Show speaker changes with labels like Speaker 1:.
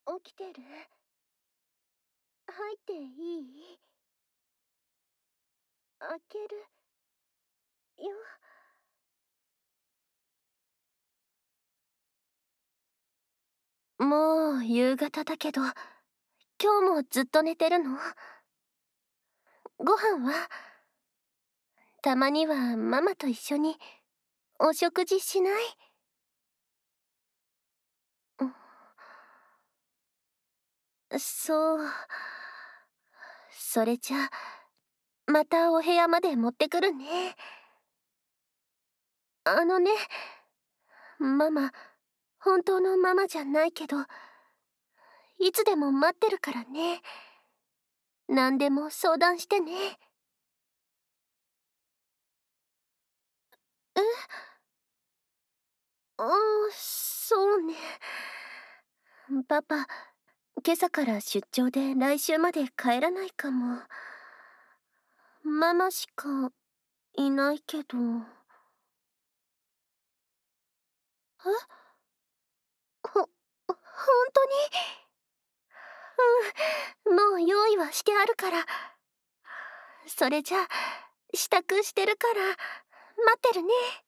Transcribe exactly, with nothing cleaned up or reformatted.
Speaker 1: 起きてる？入っていい？開けるよ。もう夕方だけど、今日もずっと寝てるの？ご飯は？たまにはママと一緒にお食事しない？そう。それじゃ、またお部屋まで持ってくるね。あのね、ママ、本当のママじゃないけど、いつでも待ってるからね。何でも相談してね。え？ああ、そうね。パパ、今朝から出張で来週まで帰らないかも。ママしかいないけど。え？ほ、ほんとに？うん、もう用意はしてあるから。それじゃ、支度してるから、待ってるね。